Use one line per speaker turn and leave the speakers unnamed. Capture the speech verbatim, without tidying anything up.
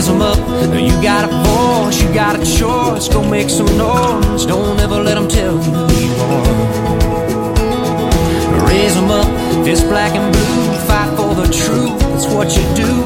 raise them up. You got a voice, you got a choice. Go make some noise. Don't ever let them tell you who you are. Raise them up, fist black and blue. Fight for the truth, that's what you do.